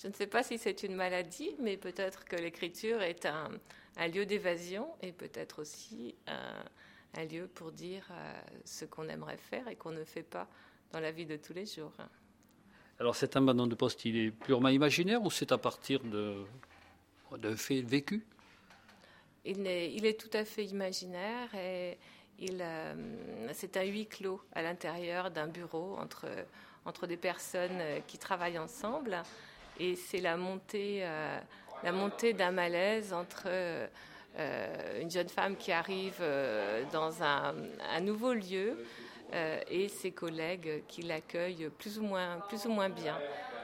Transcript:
Je ne sais pas si c'est une maladie, mais peut-être que l'écriture est un lieu d'évasion et peut-être aussi un lieu pour dire ce qu'on aimerait faire et qu'on ne fait pas dans la vie de tous les jours. Alors cet abandon de poste, il est purement imaginaire ou c'est à partir d'un fait vécu? Il est tout à fait imaginaire et c'est un huis clos à l'intérieur d'un bureau entre des personnes qui travaillent ensemble. Et c'est la montée d'un malaise entre une jeune femme qui arrive dans un nouveau lieu et ses collègues qui l'accueillent plus ou moins bien.